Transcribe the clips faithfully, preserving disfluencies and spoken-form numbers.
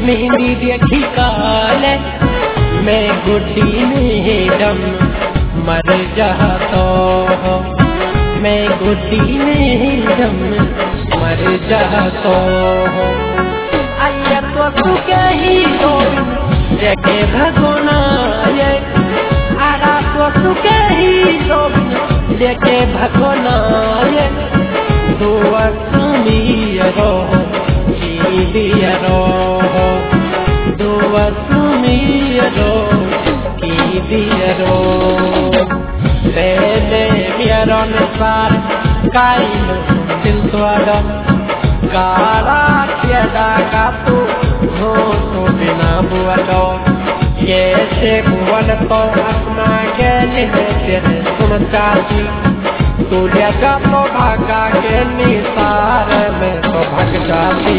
मेहंदी देखी काले मैं गुड्डी में दम मर जाता हो, मैं गुड्डी में दम मर जाता हो। आया तो तू कही तो देखे भगोना ये, आरा तो तू कही तो देखे भगोना ये। दुआ सुमियरो की दियरो, दुआ सुमियरो की दियरो। तेरे मियरो निसार काइलो दिल द्वारा कारा किया का तू हो तो बिना बुआलो। कैसे बुआल तो अपना गले तेरे सुन चाची, तू लगा तो भागा के निसार में तो भाग जाती।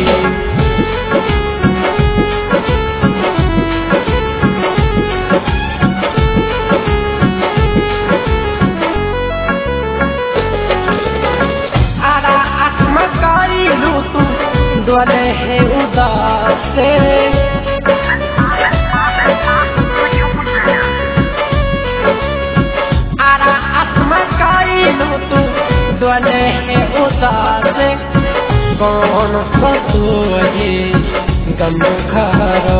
आरा आत्मकाई लू तू द्वारे है उदास से, आरा आत्मकाई लू तू द्वारे है उदास से। कौन सतुए गम खारो,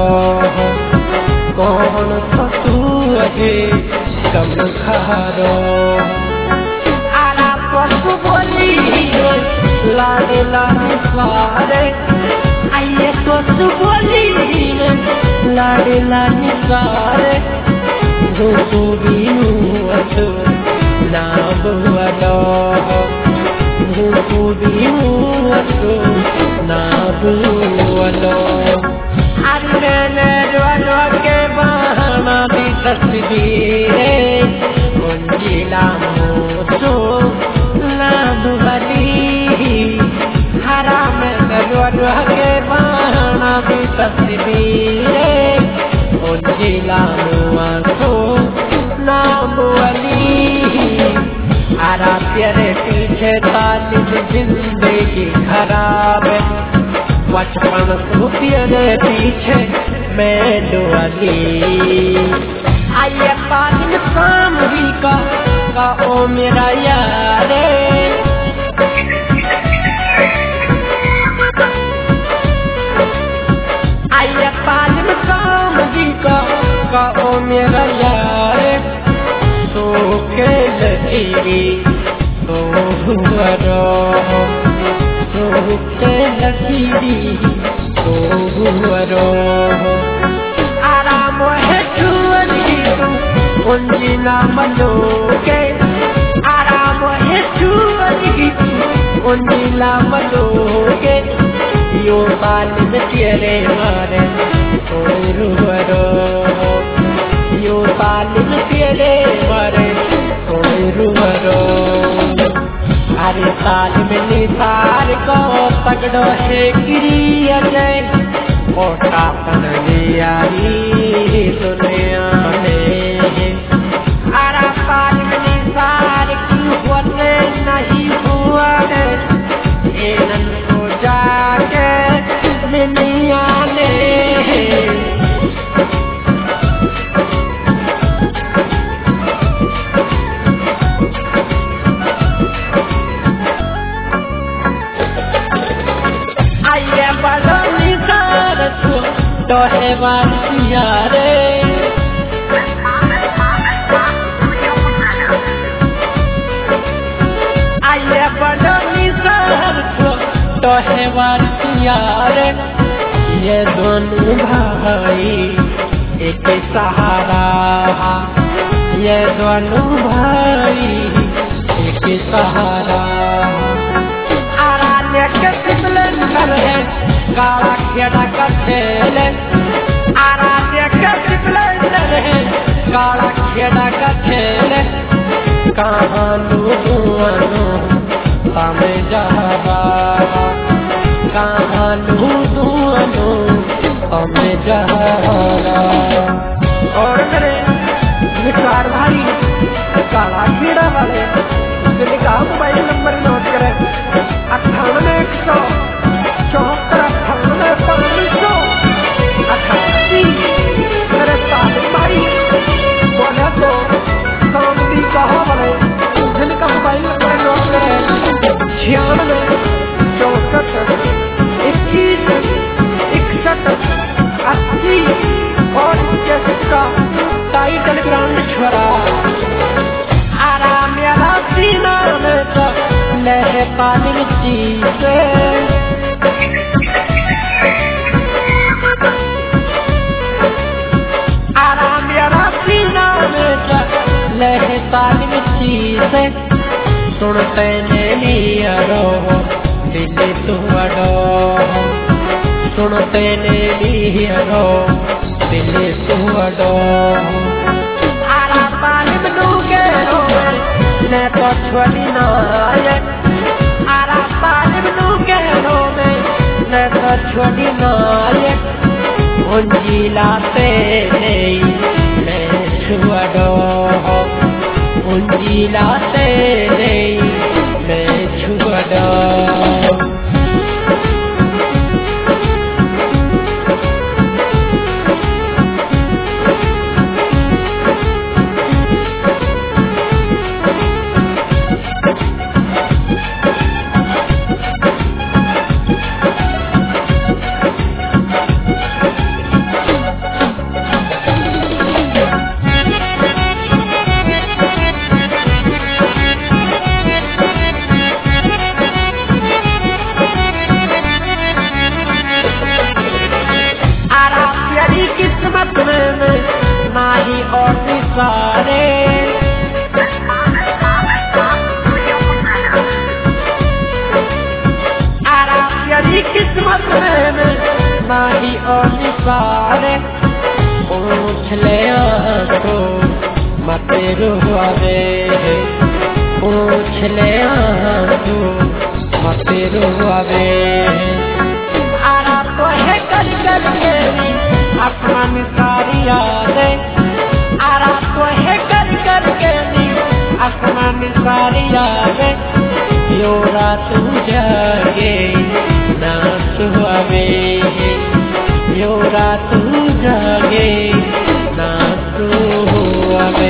कौन सतुए गम खारो। आरा पशु बोली लाडे लाडे सारे, आइए तो सुबोली लाडे लाडे सारे। भूखी मुआत ना बुआलो, भूखी मुआत ना बुआलो। अरे मैंने ज्वालो के बहाना दी तस्वीरें मंजिला मोचो ना बुआली। हरा में ज्वालो के बहाना दी तस्वीरें मंजिला मोचो ना बुआली। आरा तेरे पीछे तालिब जिंदगी खराब, बचपन से तेरे पीछे मैं डुअली। आइए तालिब सामरी का का ओ मेरा यारे, आइए तालिब सामरी का का ओ मेरा यारे। तो के लकीरी तो हुआरो, तो के लकीरी तो हुआरो। आराम है चुअली तू उंजिला मलोगे, आराम है चुअली तू उंजिला मलोगे। यो बाल में तेरे मारे तो रुआरो, यो तालिब तेरे मारे कोई रुआरो। अरे तालिब निसार को तगड़ो है गिरी अजय, कोटा तन लियारी दुनिया में। अरे तालिब निसार की होते नहीं हुआ है, एनन को जाके मिलिया ने। तो है बारिया रे, आइए बड़ो निसार तो है बारिया रे। ये दोनों भाई एक सहारा, ये दोनों भाई एक सहारा। आराध्य के सिपलेंडर है काला खेड़ा का खेल, आराध्य के सिपलेंडर है काला खेड़ा का खेल। कहाँ लूटूआनो तमे जहरा, कहाँ लूटूआनो तमे जहरा। और मेरे निसार भाई काला खेड़ा वाले उसने कहा मोबाइल नंबर नोट करें अट्ठानवे एक सौ चौहत्तर अट्ठानवे पाँच सौ छियानवे चौसठ इक्कीस इकसठ अस्सी और इक्यासी का टाइटल ग्राउंड छोड़ा आराम मेरा सीना में तो लहे पानी चीज़े आराम मेरा सीना में तो लहे पानी चीज़े सुनते ने लिया रो दिल तू अडो सुनते ने लिया रो दिल तू अडो आरा पानी बनू के रो ने तो छोड़ी ना आए आरा पानी बनू के रो ने तो छोड़ी ना आए उंजीला से नहीं मैं छुअडो उंजीला से नहीं मैं छुअडो नाही और सारे आरा यदि किस्मत में नाही और सारे पूछ ले तो मत रुआवे पूछ ले तो मत रुआवे आरा तो है कल कल अपना सारी यादें आरा को है कर कर के दी अपना सारी यादें यो रात जागे ना सुहावे यो रात जागे ना सुहावे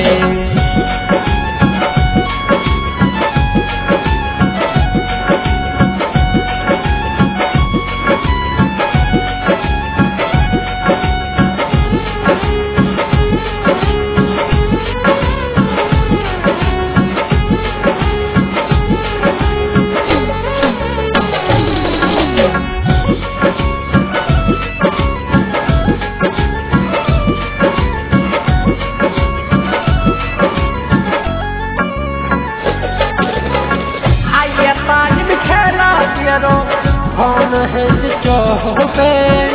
कौन है पे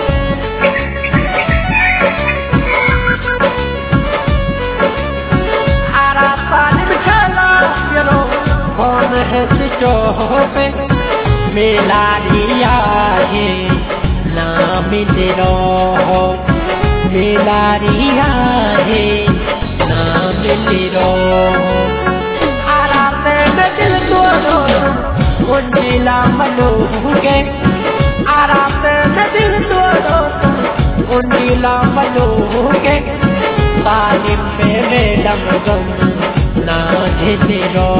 आरा पानी में खेला कौन है पे मेला रिया है ना मिले रो मेला रिया है ना मिले रो आरा पे मैं दिल तोड़ो उंजीला मलो के आरा पे दिल तोड़ो उंजीला मलो के तालिम पे मेडम गम ना झिले रो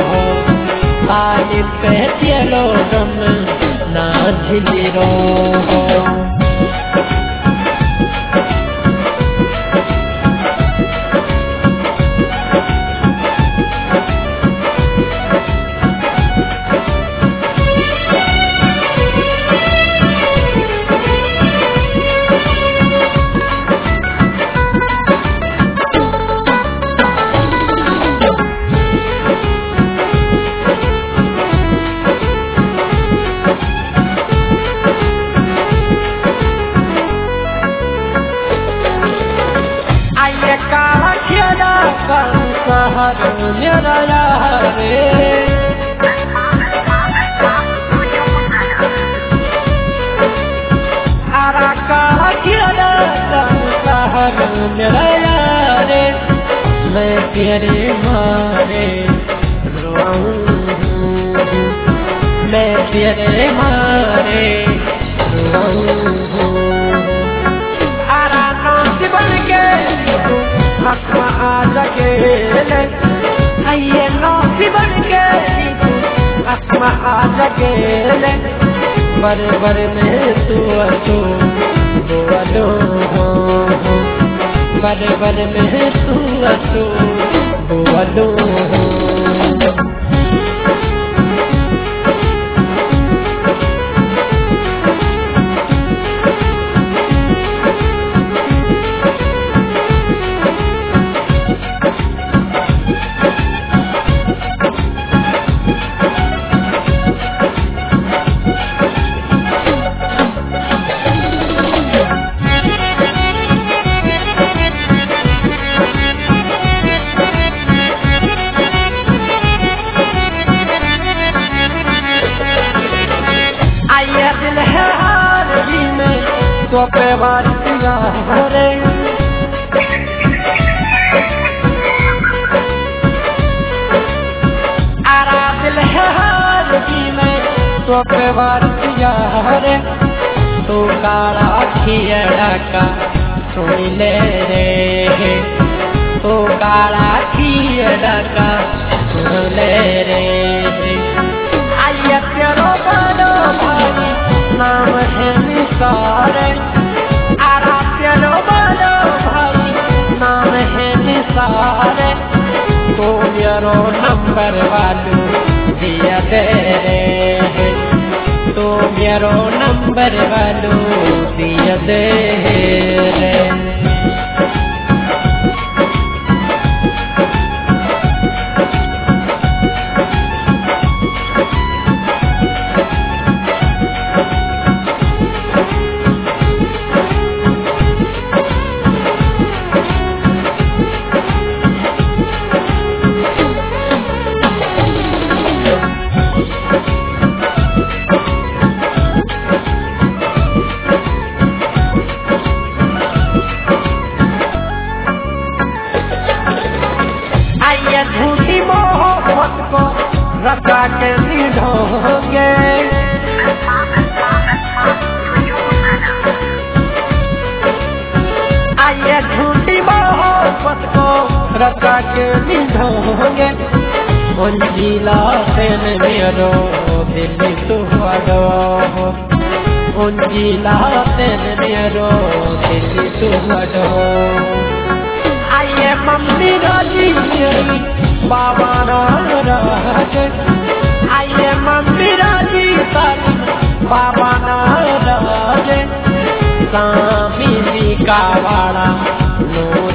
तालिम पे चलो गम ना झिले रो मेरा यार आरा का मेरा यार मैं तेरे मारे रोऊं मैं तेरे मारे रोऊं आरा नाच बन के आ सके ये नौसी बन के आज गेले बरबर में तू तू बोलो हो बरबर में तू तू बोलो हो दिल है हार भी में तो पे बातिया रे आरा दिल है हार भी में तो पे बातिया रे तो काला खियड़ा का सुन ले रे तो काला खियड़ा का सुन ले रे आया तेरो बड़ो भाई नाम है निसारे आरा तेरो बड़ो भाई नाम है निसारे तो मेरो नंबर वालू दिया दे रे तो मेरो नंबर वालू दिया दे रे झूठी मोहब्बत को रखा के निढोगे आइए झूठी मोहब्बत को रखा के निढोगे उंजिला से मेरो दिल तू हटो उंजिला से मेरो दिल तू हटो आइए मम्मी राजी बाबा नाराज आइए मम्मी राजी बाबा नाराज स्वामी जी का वाड़ा